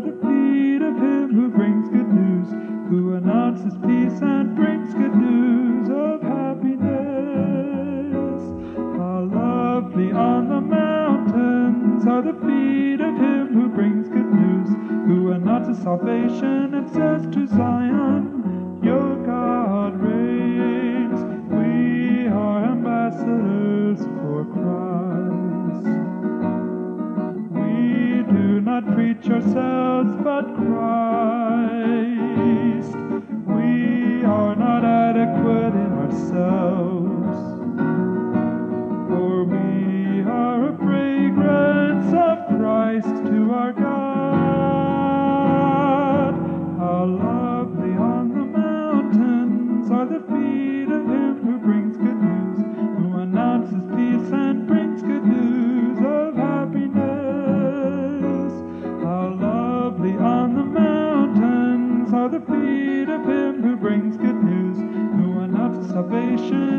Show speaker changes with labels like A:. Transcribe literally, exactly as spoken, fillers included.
A: the feet of him who brings good news, who announces peace and brings good news of happiness. How lovely on the mountains are the feet of him who brings good news, who announces salvation and says to Zion, your God reigns. We are ambassadors for Christ. We do not preach ourselves, but Christ. We are not adequate in ourselves, for we are a fragrance of Christ to our God. How lovely on the mountains are the feet of him who brings good news, who announces peace and brings good news of happiness. How lovely on the mountains are the feet of him who brings good news, who announces salvation